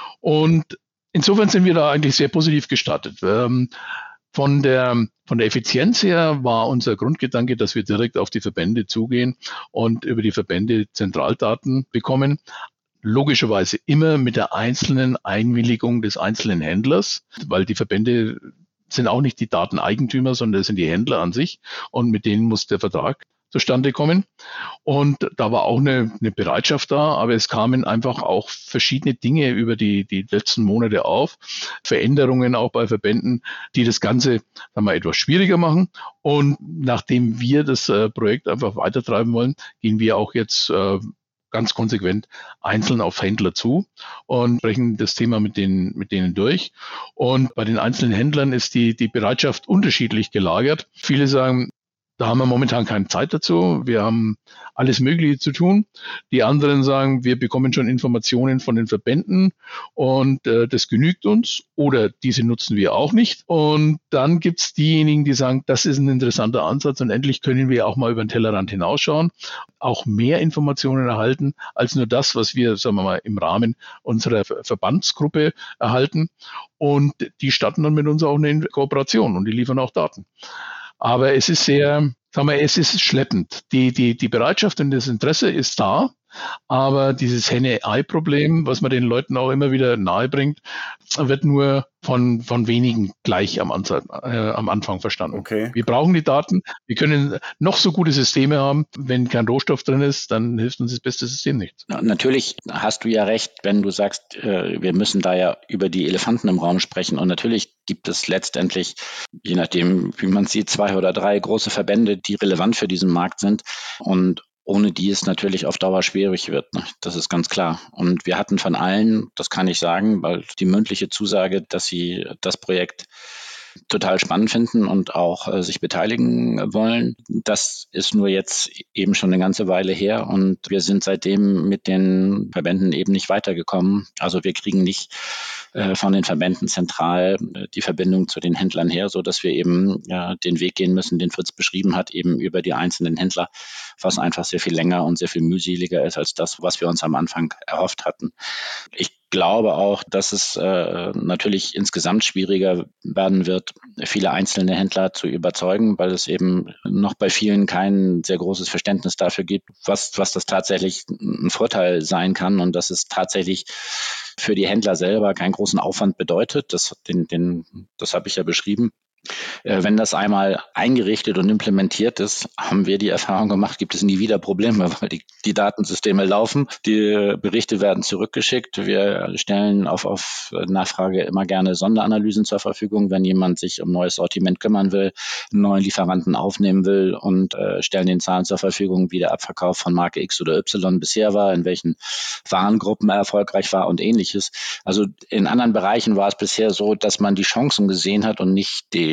B: Und insofern sind wir da eigentlich sehr positiv gestartet. Ähm, von der, von der Effizienz her war unser Grundgedanke, dass wir direkt auf die Verbände zugehen und über die Verbände Zentraldaten bekommen. Logischerweise immer mit der einzelnen Einwilligung des einzelnen Händlers, weil die Verbände sind auch nicht die Dateneigentümer, sondern das sind die Händler an sich und mit denen muss der Vertrag zustande kommen. Und da war auch eine, eine Bereitschaft da, aber es kamen einfach auch verschiedene Dinge über die, die letzten Monate auf, Veränderungen auch bei Verbänden, die das Ganze, sagen wir, etwas schwieriger machen. Und nachdem wir das äh, Projekt einfach weitertreiben wollen, gehen wir auch jetzt äh, ganz konsequent einzeln auf Händler zu und sprechen das Thema mit denen, mit denen durch. Und bei den einzelnen Händlern ist die, die Bereitschaft unterschiedlich gelagert. Viele sagen, da haben wir momentan keine Zeit dazu. Wir haben alles Mögliche zu tun. Die anderen sagen, wir bekommen schon Informationen von den Verbänden und äh, das genügt uns oder diese nutzen wir auch nicht. Und dann gibt es diejenigen, die sagen, das ist ein interessanter Ansatz und endlich können wir auch mal über den Tellerrand hinausschauen, auch mehr Informationen erhalten als nur das, was wir, sagen wir mal, im Rahmen unserer Verbandsgruppe erhalten. Und die starten dann mit uns auch eine Kooperation und die liefern auch Daten. Aber es ist sehr, sagen wir, es ist schleppend. Die, die, die Bereitschaft und das Interesse ist da, aber dieses Henne-Ei-Problem, was man den Leuten auch immer wieder nahe bringt, wird nur von, von wenigen gleich am, Anfang, äh, am Anfang verstanden.
E: Okay.
B: Wir brauchen die Daten. Wir können noch so gute Systeme haben. Wenn kein Rohstoff drin ist, dann hilft uns das beste System nichts.
C: Natürlich hast du ja recht, wenn du sagst, äh, wir müssen da ja über die Elefanten im Raum sprechen. Und natürlich gibt es letztendlich, je nachdem, wie man sieht, zwei oder drei große Verbände, die relevant für diesen Markt sind. Und ohne die es natürlich auf Dauer schwierig wird. Ne? Das ist ganz klar. Und wir hatten von allen, das kann ich sagen, weil die mündliche Zusage, dass sie das Projekt total spannend finden und auch äh, sich beteiligen wollen. Das ist nur jetzt eben schon eine ganze Weile her und wir sind seitdem mit den Verbänden eben nicht weitergekommen. Also wir kriegen nicht äh, von den Verbänden zentral äh, die Verbindung zu den Händlern her, so dass wir eben ja, den Weg gehen müssen, den Fritz beschrieben hat, eben über die einzelnen Händler, was einfach sehr viel länger und sehr viel mühseliger ist als das, was wir uns am Anfang erhofft hatten. Ich glaube auch, dass es äh, natürlich insgesamt schwieriger werden wird, viele einzelne Händler zu überzeugen, weil es eben noch bei vielen kein sehr großes Verständnis dafür gibt, was, was das tatsächlich ein Vorteil sein kann und dass es tatsächlich für die Händler selber keinen großen Aufwand bedeutet. Das, den, den, das habe ich ja beschrieben. Wenn das einmal eingerichtet und implementiert ist, haben wir die Erfahrung gemacht, gibt es nie wieder Probleme, weil die, die Datensysteme laufen, die Berichte werden zurückgeschickt. Wir stellen auf, auf Nachfrage immer gerne Sonderanalysen zur Verfügung, wenn jemand sich um neues Sortiment kümmern will, einen neuen Lieferanten aufnehmen will und äh, stellen den Zahlen zur Verfügung, wie der Abverkauf von Marke X oder Y bisher war, in welchen Warengruppen er erfolgreich war und ähnliches. Also in anderen Bereichen war es bisher so, dass man die Chancen gesehen hat und nicht die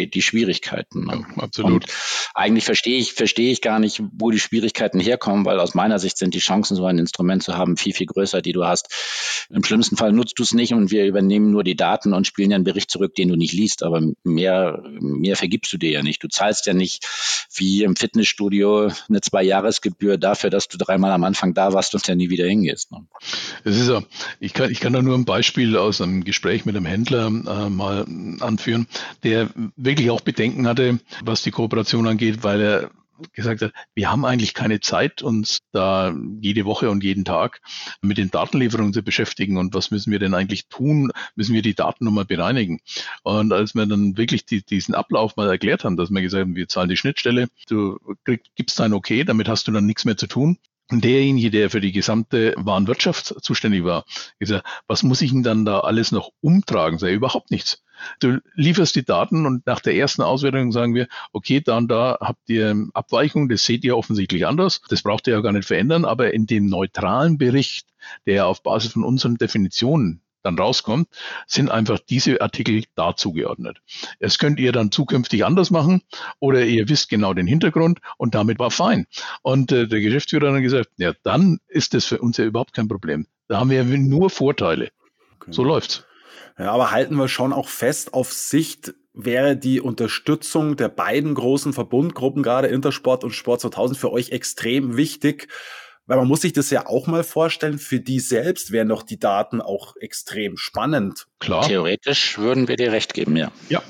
C: die, die Schwierigkeiten. Ne?
B: Ja, absolut.
C: Und eigentlich verstehe ich, verstehe ich gar nicht, wo die Schwierigkeiten herkommen, weil aus meiner Sicht sind die Chancen, so ein Instrument zu haben, viel, viel größer, die du hast. Im schlimmsten Fall nutzt du es nicht und wir übernehmen nur die Daten und spielen dir einen Bericht zurück, den du nicht liest, aber mehr, mehr vergibst du dir ja nicht. Du zahlst ja nicht wie im Fitnessstudio eine Zwei-Jahres-Gebühr dafür, dass du dreimal am Anfang da warst und ja nie wieder hingehst. Ne?
B: Es ist ja, ich kann, ich kann da nur ein Beispiel aus einem Gespräch mit einem Händler äh, mal anführen, der wirklich auch Bedenken hatte, was die Kooperation angeht, weil er gesagt hat, wir haben eigentlich keine Zeit, uns da jede Woche und jeden Tag mit den Datenlieferungen zu beschäftigen. Und was müssen wir denn eigentlich tun? Müssen wir die Daten nochmal bereinigen? Und als wir dann wirklich die, diesen Ablauf mal erklärt haben, dass wir gesagt haben, wir zahlen die Schnittstelle, du krieg, gibst dein Okay, damit hast du dann nichts mehr zu tun. Und derjenige, der für die gesamte Warenwirtschaft zuständig war, gesagt, was muss ich denn dann da alles noch umtragen? Sei überhaupt nichts. Du lieferst die Daten und nach der ersten Auswertung sagen wir, okay, da und da habt ihr Abweichungen, das seht ihr offensichtlich anders, das braucht ihr ja gar nicht verändern, aber in dem neutralen Bericht, der auf Basis von unseren Definitionen dann rauskommt, sind einfach diese Artikel da zugeordnet. Das könnt ihr dann zukünftig anders machen oder ihr wisst genau den Hintergrund und damit war fein. Und äh, der Geschäftsführer hat dann gesagt, ja, dann ist das für uns ja überhaupt kein Problem. Da haben wir nur Vorteile. Okay. So läuft's.
E: Ja, aber halten wir schon auch fest, auf Sicht wäre die Unterstützung der beiden großen Verbundgruppen, gerade Intersport und Sport zweitausend, für euch extrem wichtig. Weil man muss sich das ja auch mal vorstellen, für die selbst wären doch die Daten auch extrem spannend.
C: Klar. Theoretisch würden wir dir recht geben, ja.
B: Ja.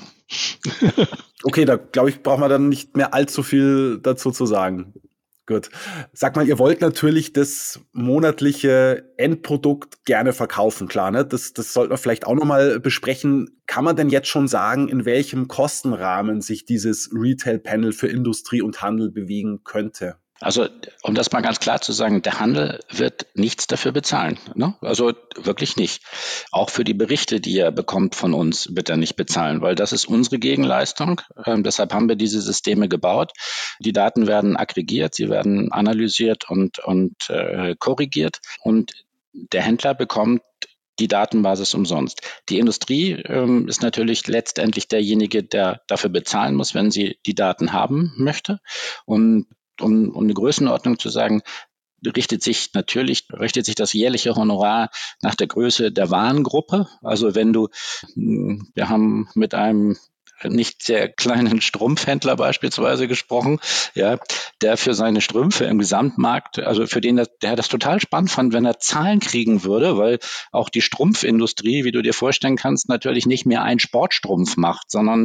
E: Okay, da glaube ich, braucht man dann nicht mehr allzu viel dazu zu sagen. Gut. Sag mal, ihr wollt natürlich das monatliche Endprodukt gerne verkaufen, klar, ne? Das, das sollten wir vielleicht auch nochmal besprechen. Kann man denn jetzt schon sagen, in welchem Kostenrahmen sich dieses Retail-Panel für Industrie und Handel bewegen könnte?
C: Also, um das mal ganz klar zu sagen, der Handel wird nichts dafür bezahlen. Ne? Also wirklich nicht. Auch für die Berichte, die er bekommt von uns, wird er nicht bezahlen, weil das ist unsere Gegenleistung. Ähm, deshalb haben wir diese Systeme gebaut. Die Daten werden aggregiert, sie werden analysiert und, und äh, korrigiert. Und der Händler bekommt die Datenbasis umsonst. Die Industrie ähm, ist natürlich letztendlich derjenige, der dafür bezahlen muss, wenn sie die Daten haben möchte. Und Um, um eine Größenordnung zu sagen, richtet sich natürlich, richtet sich das jährliche Honorar nach der Größe der Warengruppe. Also wenn du, wir haben mit einem nicht sehr kleinen Strumpfhändler beispielsweise gesprochen, ja, der für seine Strümpfe im Gesamtmarkt, also für den, der das total spannend fand, wenn er Zahlen kriegen würde, weil auch die Strumpfindustrie, wie du dir vorstellen kannst, natürlich nicht mehr einen Sportstrumpf macht, sondern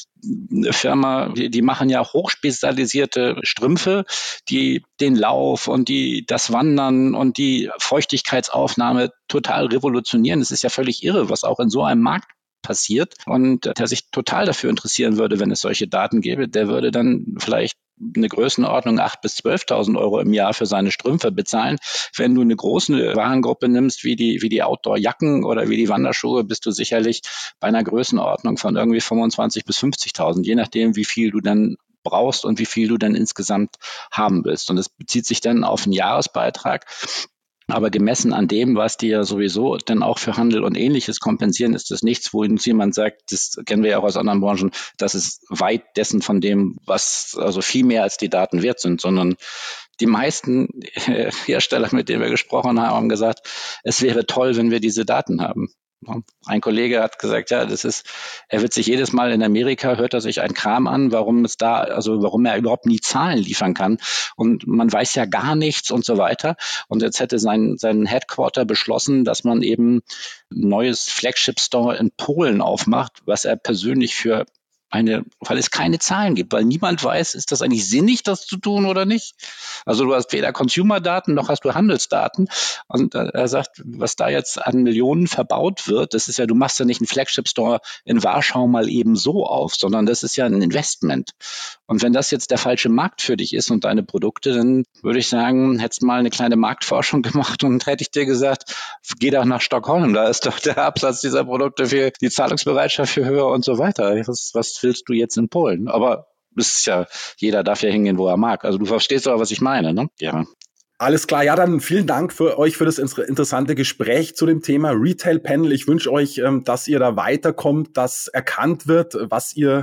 C: eine Firma, die, die machen ja hochspezialisierte Strümpfe, die den Lauf und die das Wandern und die Feuchtigkeitsaufnahme total revolutionieren. Es ist ja völlig irre, was auch in so einem Markt passiert. Und der sich total dafür interessieren würde, wenn es solche Daten gäbe, der würde dann vielleicht eine Größenordnung acht bis zwölftausend Euro im Jahr für seine Strümpfe bezahlen. Wenn du eine große Warengruppe nimmst, wie die, wie die Outdoor-Jacken oder wie die Wanderschuhe, bist du sicherlich bei einer Größenordnung von irgendwie fünfundzwanzigtausend bis fünfzigtausend, je nachdem, wie viel du dann brauchst und wie viel du dann insgesamt haben willst. Und es bezieht sich dann auf einen Jahresbeitrag. Aber gemessen an dem, was die ja sowieso dann auch für Handel und Ähnliches kompensieren, ist das nichts, wo uns jemand sagt, das kennen wir ja auch aus anderen Branchen, das ist weit dessen von dem, was also viel mehr als die Daten wert sind, sondern die meisten Hersteller, mit denen wir gesprochen haben, haben gesagt, es wäre toll, wenn wir diese Daten haben. Ein Kollege hat gesagt, ja, das ist, er wird sich jedes Mal in Amerika, hört er sich einen Kram an, warum es da, also warum er überhaupt nie Zahlen liefern kann. Und man weiß ja gar nichts und so weiter. Und jetzt hätte sein, sein Headquarter beschlossen, dass man eben ein neues Flagship-Store in Polen aufmacht, was er persönlich für eine, weil es keine Zahlen gibt, weil niemand weiß, ist das eigentlich sinnig, das zu tun oder nicht? Also du hast weder Consumer-Daten noch hast du Handelsdaten. Und er sagt, was da jetzt an Millionen verbaut wird, das ist ja, du machst ja nicht einen Flagship-Store in Warschau mal eben so auf, sondern das ist ja ein Investment. Und wenn das jetzt der falsche Markt für dich ist und deine Produkte, dann würde ich sagen, hättest mal eine kleine Marktforschung gemacht und hätte ich dir gesagt, geh doch nach Stockholm, da ist doch der Absatz dieser Produkte für die Zahlungsbereitschaft für höher und so weiter. Was, was willst du jetzt in Polen? Aber das ist ja, jeder darf ja hingehen, wo er mag. Also du verstehst doch, was ich meine, ne? Ja.
E: Alles klar, ja, dann vielen Dank für euch für das interessante Gespräch zu dem Thema Retail Panel. Ich wünsche euch, dass ihr da weiterkommt, dass erkannt wird, was ihr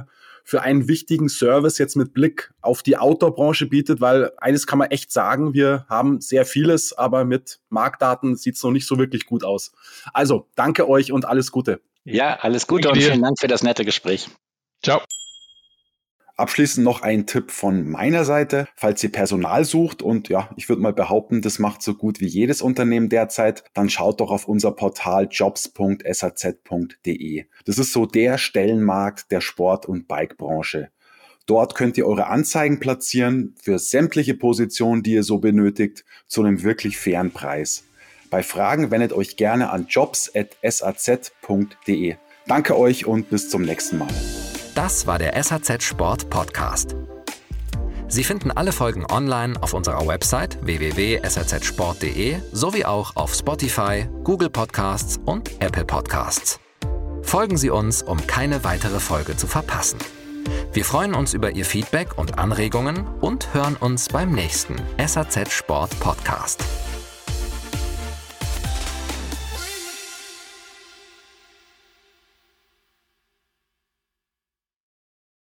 E: für einen wichtigen Service jetzt mit Blick auf die Outdoor-Branche bietet, weil eines kann man echt sagen, wir haben sehr vieles, aber mit Marktdaten sieht es noch nicht so wirklich gut aus. Also, danke euch und alles Gute.
C: Ja, alles Gute und vielen Dank für das nette Gespräch.
B: Ciao.
D: Abschließend noch ein Tipp von meiner Seite, falls ihr Personal sucht und ja, ich würde mal behaupten, das macht so gut wie jedes Unternehmen derzeit, dann schaut doch auf unser Portal jobs punkt s a z punkt d e. Das ist so der Stellenmarkt der Sport- und Bikebranche. Dort könnt ihr eure Anzeigen platzieren für sämtliche Positionen, die ihr so benötigt, zu einem wirklich fairen Preis. Bei Fragen wendet euch gerne an jobs at s a z punkt d e. Danke euch und bis zum nächsten Mal.
A: Das war der S A Z Sport Podcast. Sie finden alle Folgen online auf unserer Website w w w punkt s a z sport punkt d e sowie auch auf Spotify, Google Podcasts und Apple Podcasts. Folgen Sie uns, um keine weitere Folge zu verpassen. Wir freuen uns über Ihr Feedback und Anregungen und hören uns beim nächsten S A Z Sport Podcast.